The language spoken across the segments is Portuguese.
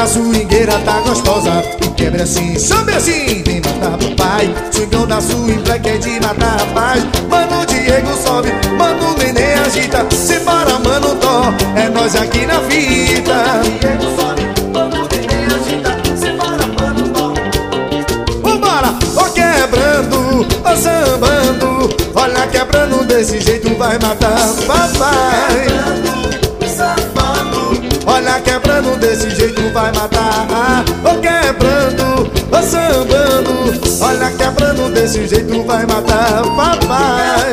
swingueira tá gostosa. Quebra assim, sobe assim, vem matar papai. Swingão da swing black é de matar rapaz. Mano Diego sobe, mano Nenê agita. Simbora mano Tó, é nós aqui na fita. Diego sobe, mano Nenê agita. Simbora mano Tó. Vambora, ó quebrando, ó sambando. Olha quebrando desse jeito vai matar papai. Olha quebrando desse jeito vai matar. Ô quebrando, ô sambando. Olha quebrando desse jeito vai matar papai.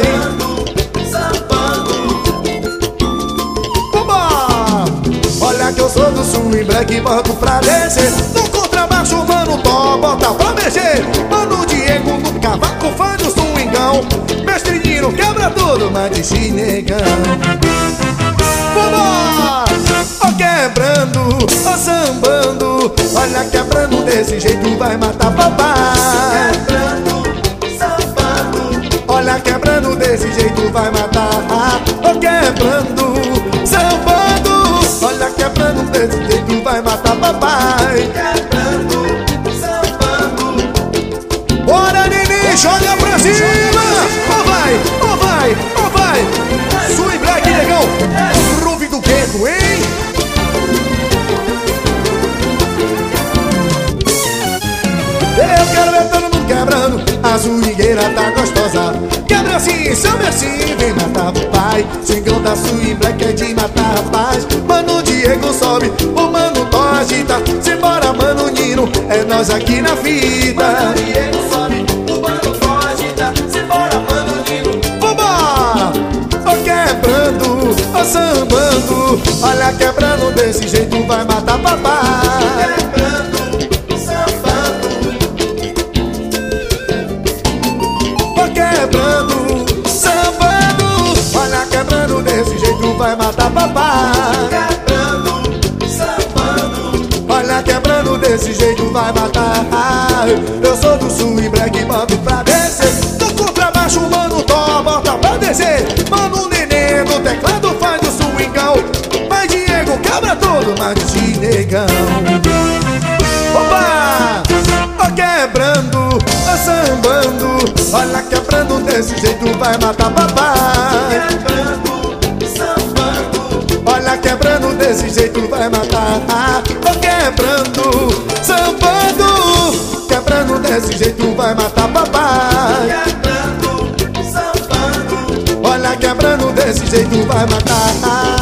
Vambora! Olha que eu sou do swing black, boto pra descer. No contrabaixo, mano Tó, bota pra mexer. Mano Diego no cavaco, faz o swingão. Mestre Nino quebra tudo, mas de chinegão. Vambora! Ó quebrando, ó sambando. Olha quebrando desse jeito vai matar papai. Quebrando, sambando. Olha quebrando desse jeito vai matar. Ó quebrando, sambando. Olha quebrando desse jeito vai matar papai. Quebrando, sambando. Bora Nenê, joga pra cima. Ó vai, ó vai, ó vai. Swing black negão, groove do Gueto, hein? Eu quero ver todo mundo quebrando, a swingueira tá gostosa. Quebra assim, sobe assim, vem matar o pai. Swingão da swing black é de matar rapaz. Mano Diego sobe, o mano Tó agita. Simbora mano Nino, é nós aqui na fita. Mano Diego sobe, o mano Tó agita. Simbora mano Nino. Vambora! Ó quebrando, ó sambando. Olha quebrando desse jeito vai matar papai. Quebrando, sambando. Ó quebrando, sambando. Olha quebrando desse jeito vai matar papai. Quebrando, sambando. Olha quebrando desse jeito vai matar. Eu sou do swing black, boto pra descer. Do contrabaixo, mano Tó, bota pra descer. Mano Nenê no teclado faz o swingão. Mas Diego quebra tudo, mas de negão. Opa! Ó quebrando, ó sambando. Olha quebrando desse jeito vai matar papai. Quebrando, sambando. Olha quebrando desse jeito vai matar. Ó quebrando, sambando. Quebrando desse jeito vai matar papai. Quebrando, sambando. Olha quebrando desse jeito vai matar.